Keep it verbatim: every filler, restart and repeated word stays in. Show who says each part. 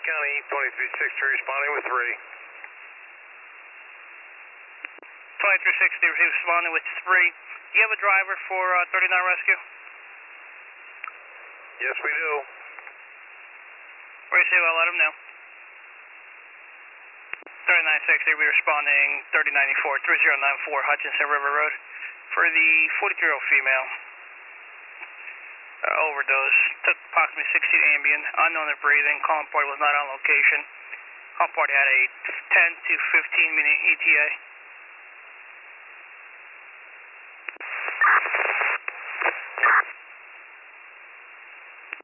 Speaker 1: County, twenty-three sixty responding with three.
Speaker 2: twenty-three sixty responding with three. Do you have a driver for uh, thirty-nine Rescue?
Speaker 1: Yes, we do.
Speaker 2: Receive, I'll let him know. thirty-nine sixty, we responding thirty ninety-four, three zero nine four Hutchinson River Road for the forty-three-year-old female. Uh, overdose, took approximately sixty Ambien, unknown of breathing, calling party was not on location. Calling party had a ten to fifteen minute E T A.